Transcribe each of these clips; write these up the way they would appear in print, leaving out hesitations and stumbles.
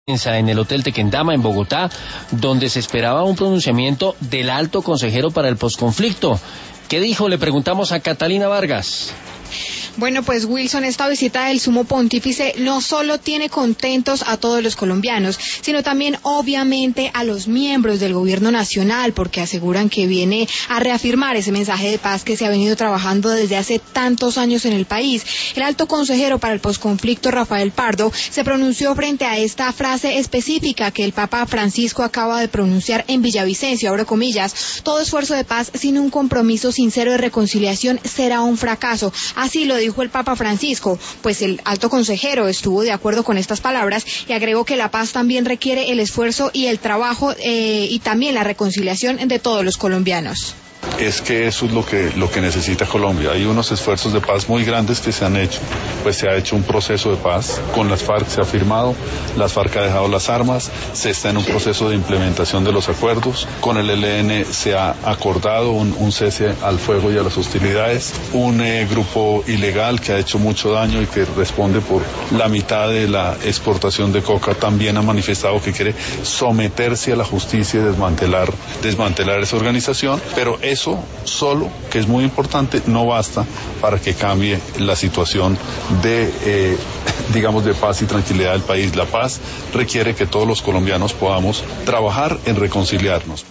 en el Hotel Tequendama en Bogotá, donde se esperaba un pronunciamiento del alto consejero para el posconflicto. ¿Qué dijo? Le preguntamos a Catalina Vargas. Bueno, pues Wilson, esta visita del sumo pontífice no solo tiene contentos a todos los colombianos, sino también obviamente a los miembros del gobierno nacional, porque aseguran que viene a reafirmar ese mensaje de paz que se ha venido trabajando desde hace tantos años en el país. El alto consejero para el posconflicto, Rafael Pardo, se pronunció frente a esta frase específica que el Papa Francisco acaba de pronunciar en Villavicencio, abro comillas: todo esfuerzo de paz sin un compromiso sincero de reconciliación será un fracaso. Así lo dijo el Papa Francisco. Pues el alto consejero estuvo de acuerdo con estas palabras y agregó que la paz también requiere el esfuerzo y el trabajo y también la reconciliación de todos los colombianos. Es que eso es lo que necesita Colombia. Hay unos esfuerzos de paz muy grandes que se han hecho. Pues se ha hecho un proceso de paz con las FARC, se ha firmado, las FARC ha dejado las armas, se está en un proceso de implementación de los acuerdos. Con el ELN se ha acordado un cese al fuego y a las hostilidades. Un grupo ilegal que ha hecho mucho daño y que responde por la mitad de la exportación de coca también ha manifestado que quiere someterse a la justicia y desmantelar esa organización, pero eso solo, que es muy importante, no basta para que cambie la situación de paz y tranquilidad del país. La paz requiere que todos los colombianos podamos trabajar en reconciliarnos.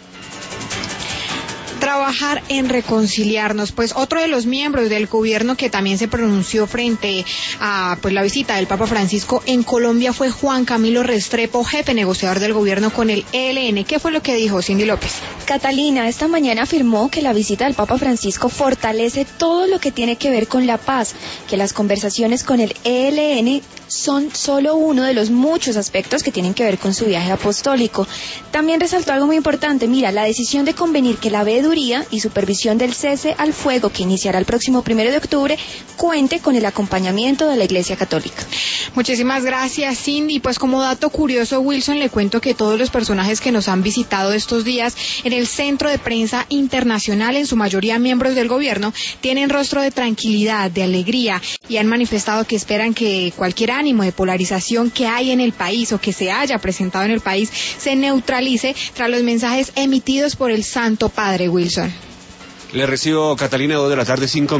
Trabajar en reconciliarnos. Pues otro de los miembros del gobierno que también se pronunció frente a la visita del Papa Francisco en Colombia fue Juan Camilo Restrepo, jefe negociador del gobierno con el ELN. ¿Qué fue lo que dijo Cindy López? Catalina, esta mañana afirmó que la visita del Papa Francisco fortalece todo lo que tiene que ver con la paz, que las conversaciones con el ELN son solo uno de los muchos aspectos que tienen que ver con su viaje apostólico. También resaltó algo muy importante: mira, la decisión de convenir que la veeduría y supervisión del cese al fuego que iniciará el próximo 1 de octubre cuente con el acompañamiento de la Iglesia Católica. Muchísimas gracias, Cindy. Pues como dato curioso, Wilson, le cuento que todos los personajes que nos han visitado estos días en el Centro de Prensa Internacional, en su mayoría miembros del gobierno, tienen rostro de tranquilidad, de alegría, y han manifestado que esperan que cualquier ánimo de polarización que hay en el país o que se haya presentado en el país se neutralice tras los mensajes emitidos por el Santo Padre. Wilson. Le recibo, Catalina, 2 de la tarde, 5